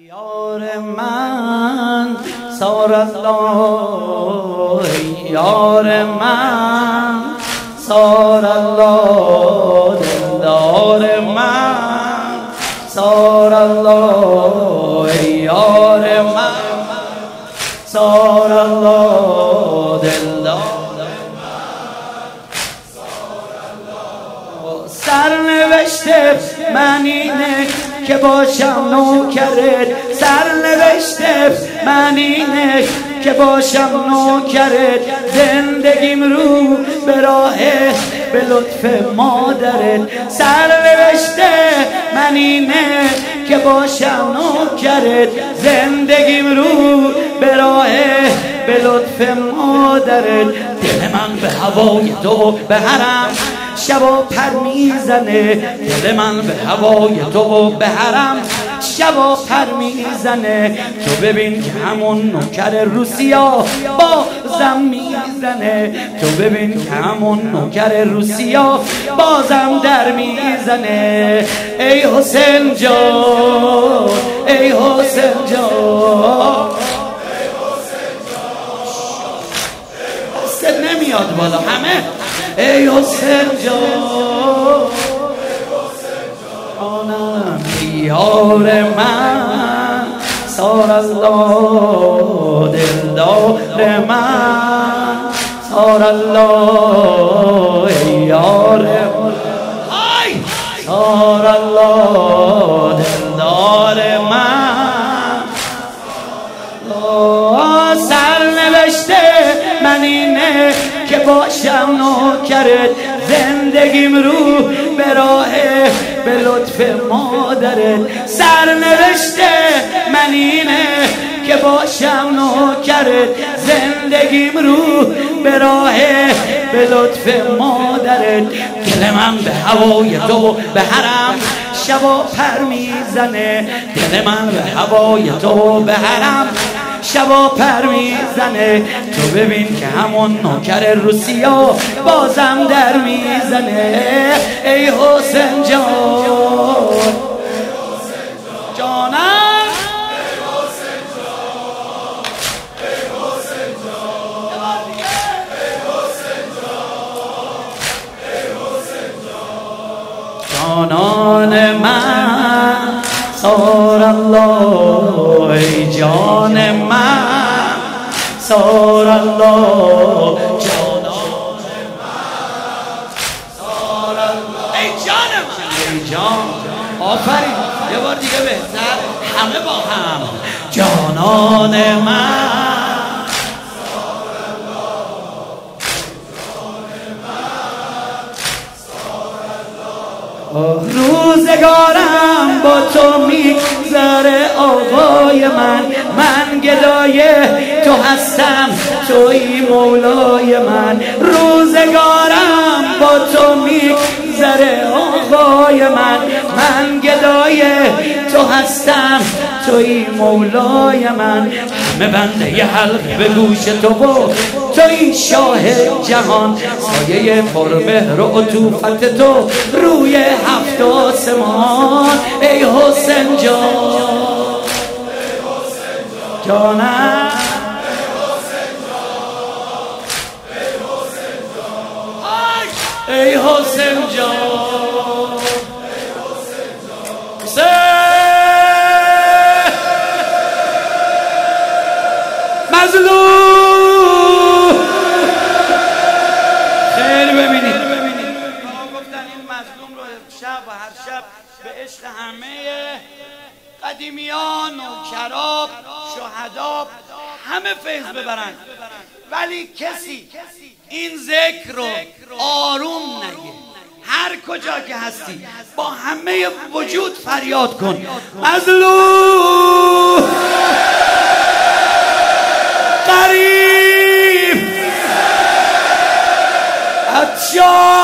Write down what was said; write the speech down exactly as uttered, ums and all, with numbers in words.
یار من سار الله، یار من سار الله، دلدار من سار الله، یار من سار الله، دلدار سرنوشته من اینه که باشم نوکرت، سرنوشته من اینه که باشم نوکرت، زندگیم رو به راه به لطف مادرت، سرنوشته من اینه که باشم نوکرت، زندگیم رو به راه به لطف مادرت. دل من به هوای تو به حرم شبا پر میزنه، دل من به هوای تو به حرم شبا پر میزنه. تو ببین که همون نوکر روسیا بازم میزنه، تو ببین که همون نوکر روسیا بازم در میزنه. ای حسین جان، ای حسین جان، حسین نمیاد بالا همه. ای حسین جان، آنم یار من سار الله، دلدار من سار الله، یار من سار الله، دلدار من. سرنوشته من اینه که باشم نوکرت، زندگیم رو به راه به لطف مادرت، سرنوشته من اینه که باشم نوکرت، زندگیم رو به راه به لطف مادرت. دل من به هوای تو به حرم شبا پر میزنه، دل من به هوای تو به حرم شبا پر میزنه. تو ببین که همون نوکر روسیا بازم در میزنه. ای حسین جان، جانم جانان من سار الله، ای جان من سار الله، جانان من سار الله، ای جان من، ای جان. آفرین، یه بار دیگه بهتر همه با هم. جانان من روزگارم با تو میگذره آقای من، من گدای تو هستم توی مولای من، روزگارم با تو میگذره آقای من، من گدای تو هستم توی مولای من. همه بنده ی حلقه به گوش تو و توی شاه جهان، سایه پرمهر و عطوفت تو روی هفت آسمان. ای حسین جان، جانم ای حسین جان، مظلوم خیر ببینید. گفتن این مظلوم رو شب و هر شب به عشق همه قدیمیان و کراب شهدا همه فیض ببرن، ولی کسی این ذکر رو آروم نگه. هر کجا که هستی با همه وجود فریاد کن مظلوم، غریب، عطشان.